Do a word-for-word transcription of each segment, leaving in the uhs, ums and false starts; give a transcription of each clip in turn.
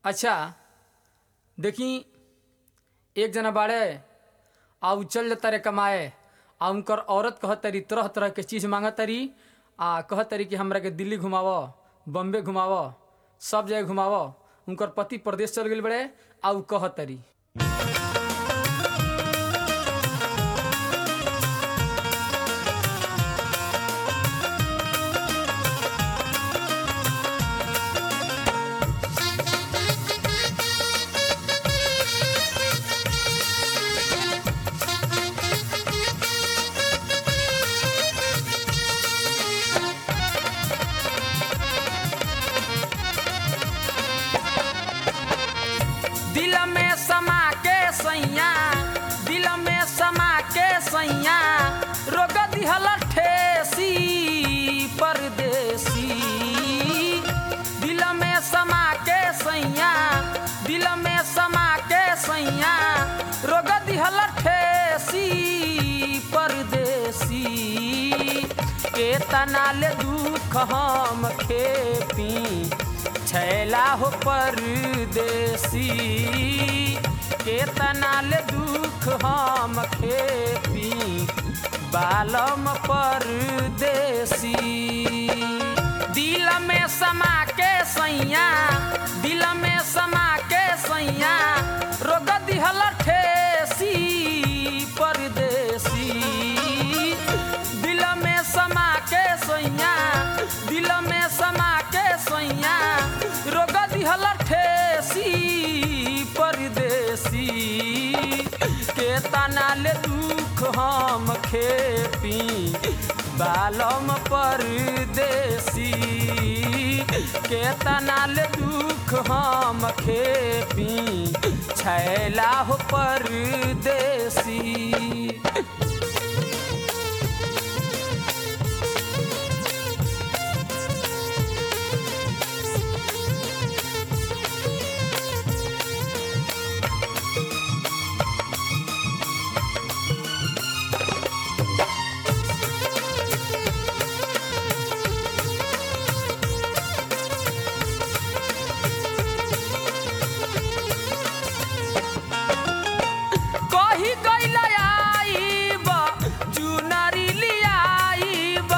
अच्छा देखी एक जना बाड़े आ उ चल जाता रे कमाए आ उनकर औरत कहत तरी तरह तरह के चीज़ मांगत तरी आ कहत तरी कि हमरा के दिल्ली घुमाव, बम्बे घुमाव, सब जगह घुमाव। उनकर पति प्रदेश चल गए बड़े आ उ कहत तरी दिल में समा के सैया, दिल में समा के सैया, रोग दिहल ठेसी परदेसी। दिल में समा के सैया, दिल में समा के सैया, रोग दिहल ठेसी परदेसी। के तनाल दुख हम खेपी छैला हो परदेसी, के तनाल दुख हम खेपी बालम परदेसी। दिल में समा के सैया, दिल में समा के सैया, रोग दिहल ठेसी परदेसी। दिल में समा के सैया, दिल में समा के सैया, रोग दिहल ठेसी परदेसी। के तनाल दुख हम खेपी बालम परदेसी, के तनाल दुख हम खेपी छैला हो परदेसी। कही गइल आइब चुनरी लियाइब,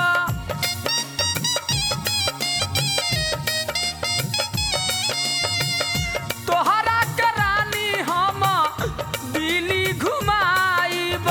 तोहरा के रानी हम दिल्ली घुमाइब।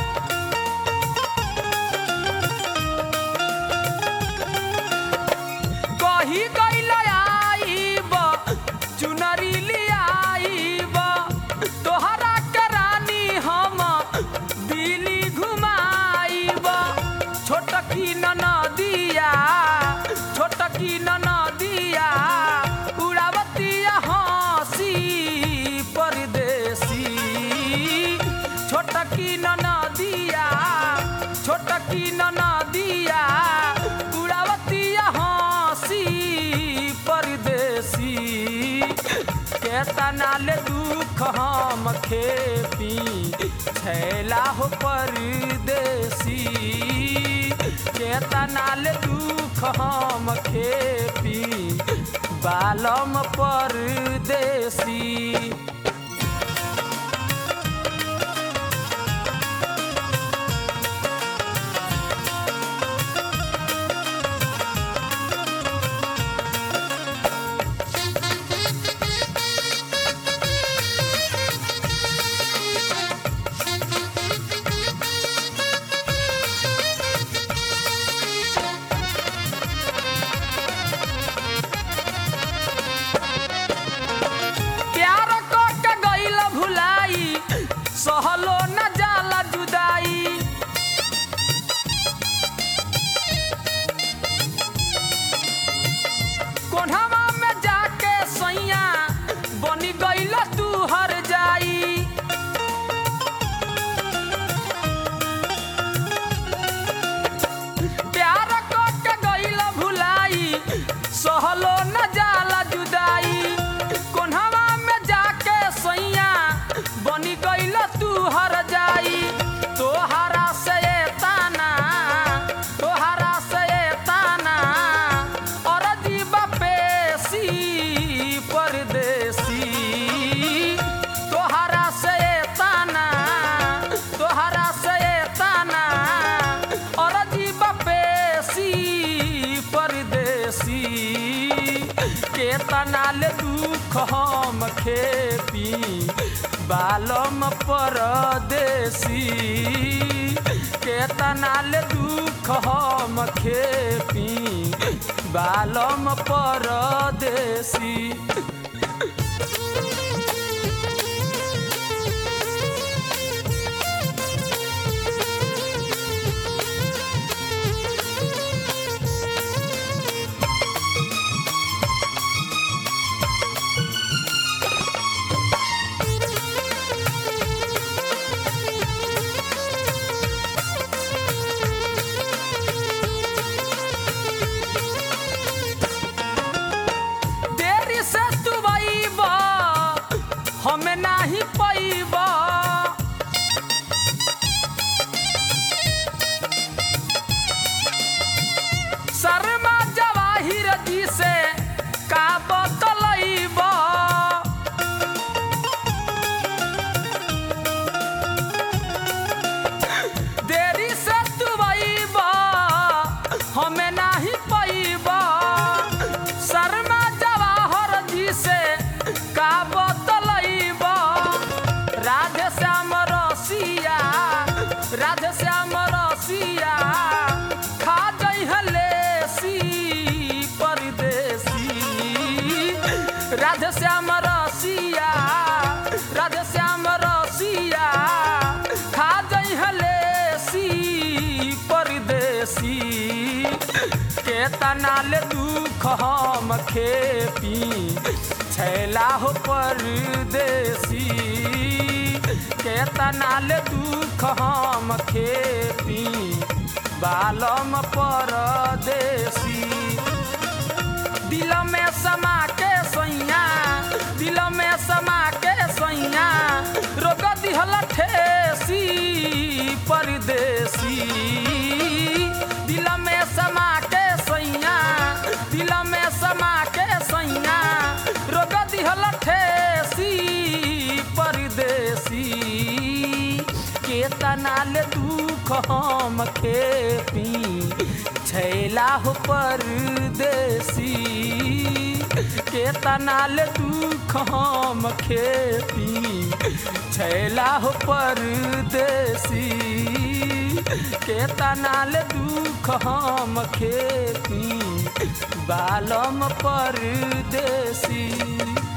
कही गइल आइब चुनरी लियाइब, तोहरा के रानी हम दिल्ली घुमाइब। छोटकी ननदिया, छोटकी ननदिया, उड़ावतिया हंसी परदेसी। छोटकी ननदिया, छोटकी ननदिया, उड़ावतिया हंसी परदेसी। के तनाल दुख हम खेपी छैला हो परदेसी, के तनाल दुख हम खेपी बालम परदेसी। प्यार को तनाल दुख हम खेपी बालम परदेसी के तनाल दुख हम खेपी बालम परदेसी। हमें नहीं पैबा शर्मा जवाहिर जी से का बतलैबा देरी से तू अइबा हमें नहीं पैबा शर्मा जवाहर जी से का राधे श्याम रसिया राधे श्याम रसिया खा जइहलेसी परदेसी राधे श्याम रसिया राधे श्याम रसिया खा जइहलेसी परदेसी के तनाल दुख हम खेपी छैला हो परदेसी के तनाल दुख हम खेपी बालम परदेसी। दिल में समा के सैया दिल में समा के सैया रोग दिहल ठेसी परदेसी दिल में समा के सैया दिल में समा के सैया रोग दिहल ठेसी परदेसी के तनाल दुख हम खेपी छैला हो परदेसी के तनाल दुख हम खेपी छैला हो परदेसी के तनाल दुख हम खेपी बालम परदेसी।